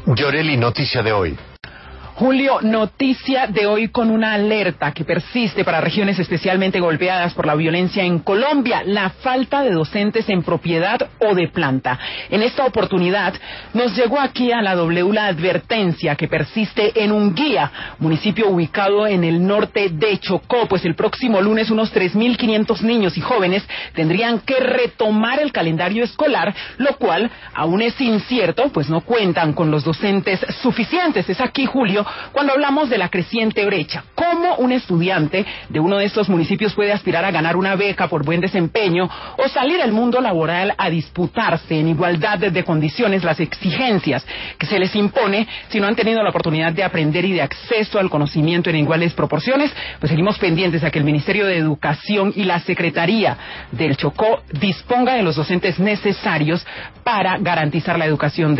Yoreli, noticia de hoy. Julio, noticia de hoy con una alerta que persiste para regiones especialmente golpeadas por la violencia en Colombia, la falta de docentes en propiedad o de planta. En esta oportunidad nos llegó aquí a la W la advertencia que persiste en Unguía, municipio ubicado en el norte de Chocó, pues el próximo lunes unos 3.500 niños y jóvenes tendrían que retomar el calendario escolar, lo cual aún es incierto, pues no cuentan con los docentes suficientes. Es aquí, Julio, cuando hablamos de la creciente brecha. ¿Cómo un estudiante de uno de estos municipios puede aspirar a ganar una beca por buen desempeño o salir al mundo laboral a disputarse en igualdad de condiciones las exigencias que se les impone si no han tenido la oportunidad de aprender y de acceso al conocimiento en iguales proporciones? Pues seguimos pendientes a que el Ministerio de Educación y la Secretaría del Chocó disponga de los docentes necesarios para garantizar la educación de